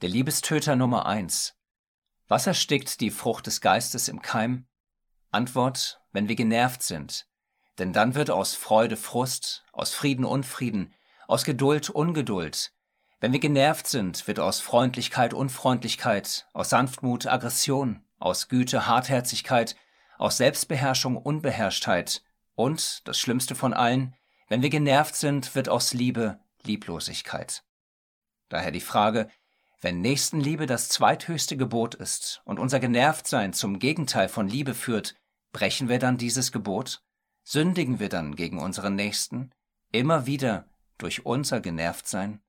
Der Liebestöter Nummer 1. Was erstickt die Frucht des Geistes im Keim? Antwort: wenn wir genervt sind. Denn dann wird aus Freude Frust, aus Frieden Unfrieden, aus Geduld Ungeduld. Wenn wir genervt sind, wird aus Freundlichkeit Unfreundlichkeit, aus Sanftmut Aggression, aus Güte Hartherzigkeit, aus Selbstbeherrschung Unbeherrschtheit und, das Schlimmste von allen, wenn wir genervt sind, wird aus Liebe Lieblosigkeit. Daher die Frage: Wenn Nächstenliebe das zweithöchste Gebot ist und unser Genervtsein zum Gegenteil von Liebe führt, brechen wir dann dieses Gebot? Sündigen wir dann gegen unseren Nächsten? Immer wieder durch unser Genervtsein?